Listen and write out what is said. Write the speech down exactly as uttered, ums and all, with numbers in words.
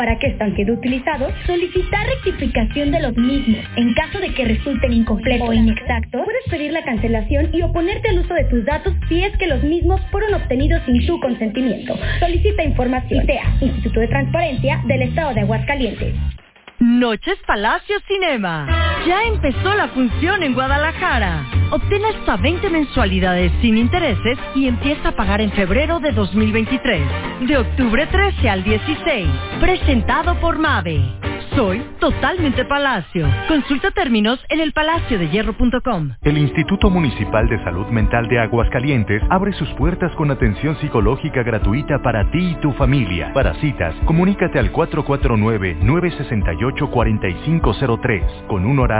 para que están siendo utilizados, solicitar rectificación de los mismos. En caso de que resulten incompletos o inexactos, puedes pedir la cancelación y oponerte al uso de tus datos si es que los mismos fueron obtenidos sin tu consentimiento. Solicita información. I T E A, Instituto de Transparencia del Estado de Aguascalientes. Noches Palacio Cinema. Ya empezó la función en Guadalajara. Obtén hasta veinte mensualidades sin intereses y empieza a pagar en febrero de dos mil veintitrés. De octubre trece al dieciséis. Presentado por Mave. Soy totalmente Palacio. Consulta términos en el palacio de hierro punto com. El Instituto Municipal de Salud Mental de Aguascalientes abre sus puertas con atención psicológica gratuita para ti y tu familia. Para citas, comunícate al cuatro cuatro nueve, nueve seis ocho, cuatro cinco cero tres con un horario